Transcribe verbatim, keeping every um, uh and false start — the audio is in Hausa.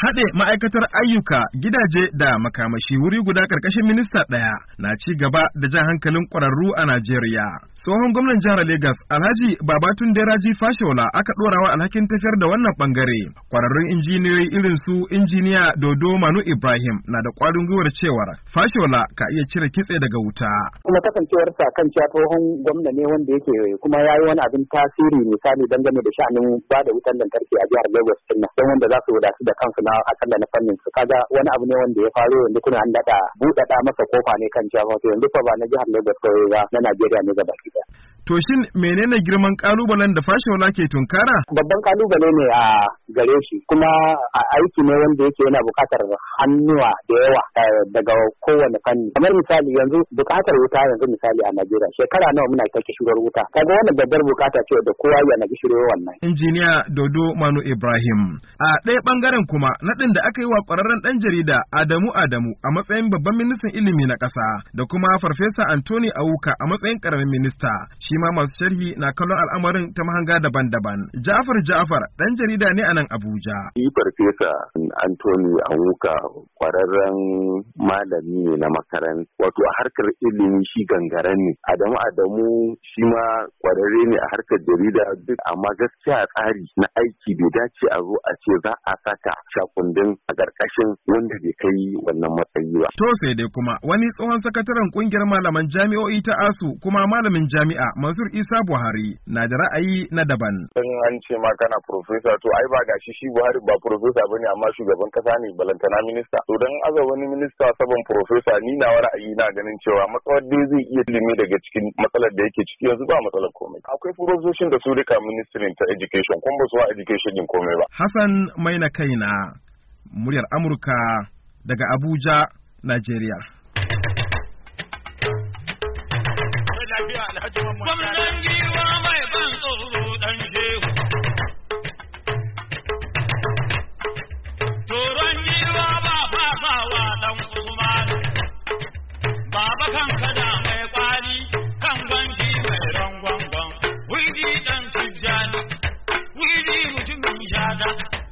Haɗe ma'aikatar ayyuka, gidaje da makamashi wuri guda ƙarƙashin minista ɗaya na ci gaba da jan hankalin ƙwararru a Najeriya. Tsohon gwamnan jihar Legas Alhaji Babatunde Raji Fashola aka ɗorawa alhakin tafiyar da wannan ɓangare. Ƙwararrun injiniyoyi irin su injiniya Dodo Manu Ibrahim na da ƙwarin gwiwar cewar Fashola ka iya cire kitse daga wuta. Kuma kasancewarsa kan cewa tsohon gwamna ne wanda yake kuma ya yi wani abin tasiri misali dangane da sha'anin ba da wutar lantarki a jihar Lagos din nan, don wanda za su wadatu da kansu na akalla na fannin su. Kaga wani abu ne wanda ya faru yanzu kuma an daɗa buɗaɗa masa kofa ne kan cewa wato yanzu fa ba na jihar Lagos kawai ba, na Najeriya ne gaba ɗaya. To shin menene girman kalubalen da Fashola ke tunkara? Babban kalubale ne a gare shi, kuma aiki ne wanda yake yana buƙatar hannuwa da yawa daga kowane fanni. Kamar misali yanzu buƙatar wuta yanzu misali a Najeriya shekara nawa muna ta kishirar wuta. Kaga wannan babbar buƙata ce da kowa yana kishirar wannan. Injiniya Dodo Manu Ibrahim. A ɗaya ɓangaren kuma naɗin da aka yi wa ƙwararren ɗan jarida Adamu Adamu a matsayin babban ministan ilimi na ƙasa da kuma Farfesa Anthony Awuka a matsayin ƙaramin minista. Shi ma masu sharhi na kallon al'amarin ta mahanga daban-daban. Ja'far Ja'far ɗan jarida ne a nan Abuja. Shi Farfesa Anthony Awuka ƙwararren malami ne na makaranta. Wato a harkar ilimi shi gangaren ne. Adamu Adamu shi ma ƙwararre ne a harkar jarida duk amma gaskiya a tsari na aiki bai dace a zo a ce za a saka shakundin a ƙarƙashin wanda bai kai wannan matsayi ba. To sai dai kuma wani tsohon sakataren ƙungiyar malaman jami'o'i ta ASU kuma malamin jami'a Mansur Isa Buhari na da ra'ayi na daban. In an ce ma kana profesa to ai ba gashi shi Buhari ba profesa bane amma shugaban kasa ne balantana minista. To dan aza wani minista saban profesa ni na ra'ayi na ganin cewa matsawar dai zai iya ilimi daga cikin matsalar da yake ciki yanzu ba matsalar komai. Akwai profesoshin da su rika ministry ta education kuma ba su wa education din komai ba. Hassan Maina Kaina, muryar Amurka daga Abuja, Najeriya. Gwamnan